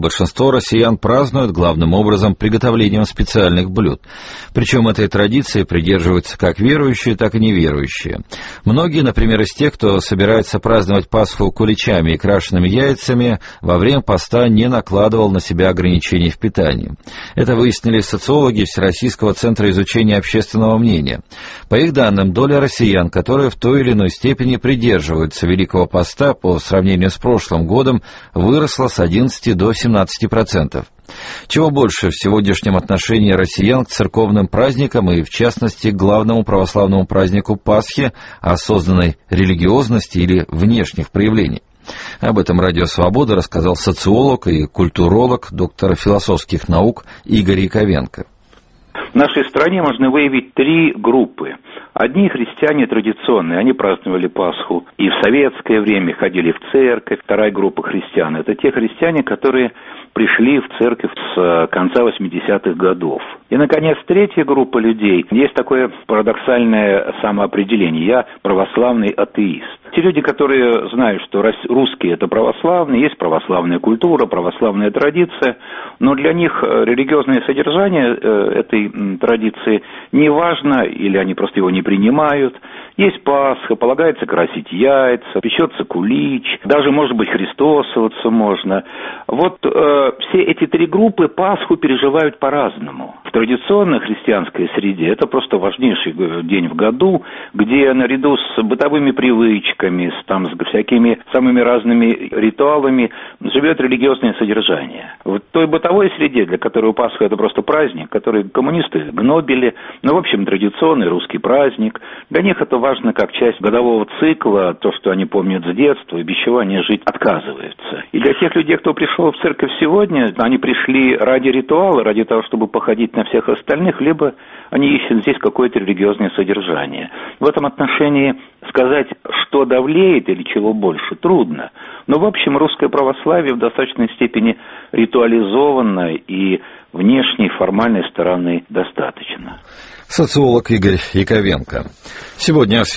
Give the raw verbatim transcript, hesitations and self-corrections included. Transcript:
Большинство россиян празднуют главным образом приготовлением специальных блюд. Причем этой традиции придерживаются как верующие, так и неверующие. Многие, например, из тех, кто собирается праздновать Пасху куличами и крашеными яйцами, во время поста не накладывал на себя ограничений в питании. Это выяснили социологи Всероссийского центра изучения общественного мнения. По их данным, доля россиян, которые в той или иной степени придерживаются Великого поста по сравнению с прошлым годом, выросла с одиннадцати до семнадцати процентов. Чего больше в сегодняшнем отношении россиян к церковным праздникам и, в частности, к главному православному празднику Пасхи, осознанной религиозности или внешних проявлений. Об этом «Радио Свобода» рассказал социолог и культуролог, доктор философских наук Игорь Яковенко. В нашей стране можно выявить три группы. Одни христиане традиционные, они праздновали Пасху и в советское время ходили в церковь. Вторая группа христиан – это те христиане, которые пришли в церковь с конца восьмидесятых годов. И, наконец, третья группа людей. Есть такое парадоксальное самоопределение. Я православный атеист. Те люди, которые знают, что русские – это православные, есть православная культура, православная традиция, но для них религиозное содержание этой традиции не важно, или они просто его не принимают. Есть Пасха, полагается красить яйца, печется кулич, даже, может быть, христосоваться можно. Вот э, все эти три группы Пасху переживают по-разному. В традиционной христианской среде это просто важнейший день в году, где наряду с бытовыми привычками, с, там, с всякими самыми разными ритуалами живет религиозное содержание. В той бытовой среде, для которой Пасха это просто праздник, который коммунисты гнобили, ну, в общем, традиционный русский праздник, для них это важно как часть годового цикла, то, что они помнят с детства, и без чего они жить отказываются. И для тех людей, кто пришел в церковь сегодня, они пришли ради ритуала, ради того, чтобы походить на всех остальных, либо они ищут здесь какое-то религиозное содержание. В этом отношении сказать, что давлеет или чего больше, трудно. Но, в общем, русское православие в достаточной степени ритуализовано, и внешней формальной стороны достаточно. Социолог Игорь Яковенко. Сегодня